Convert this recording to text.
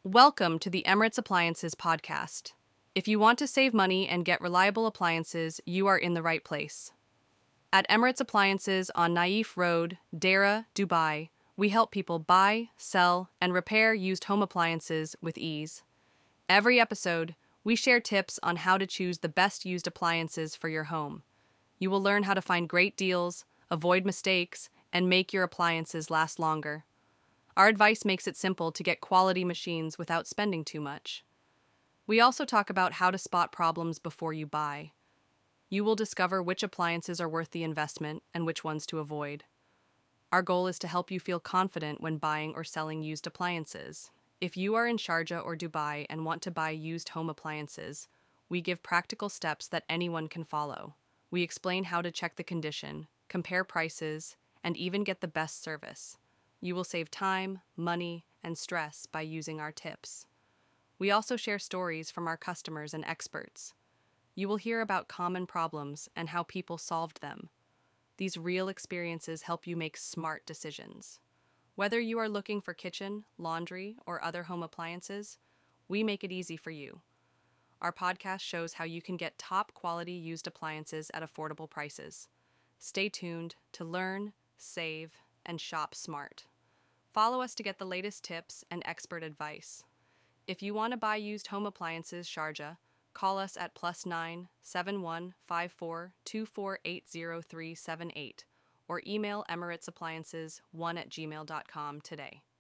Welcome to the Emirates Appliances podcast. If you want to save money and get reliable appliances, you are in the right place. At Emirates Appliances on Naif Road, Dera, Dubai, we help people buy, sell, and repair used home appliances with ease. Every episode, we share tips on how to choose the best used appliances for your home. You will learn how to find great deals, avoid mistakes, and make your appliances last longer. Our advice makes it simple to get quality machines without spending too much. We also talk about how to spot problems before you buy. You will discover which appliances are worth the investment and which ones to avoid. Our goal is to help you feel confident when buying or selling used appliances. If you are in Sharjah or Dubai and want to buy used home appliances, we give practical steps that anyone can follow. We explain how to check the condition, compare prices, and even get the best service. You will save time, money, and stress by using our tips. We also share stories from our customers and experts. You will hear about common problems and how people solved them. These real experiences help you make smart decisions. Whether you are looking for kitchen, laundry, or other home appliances, we make it easy for you. Our podcast shows how you can get top quality used appliances at affordable prices. Stay tuned to learn, save, and shop smart. Follow us to get the latest tips and expert advice. If you want to buy used home appliances, Sharjah, call us at +9 7154 2480378 or email emiratesappliances1@gmail.com today.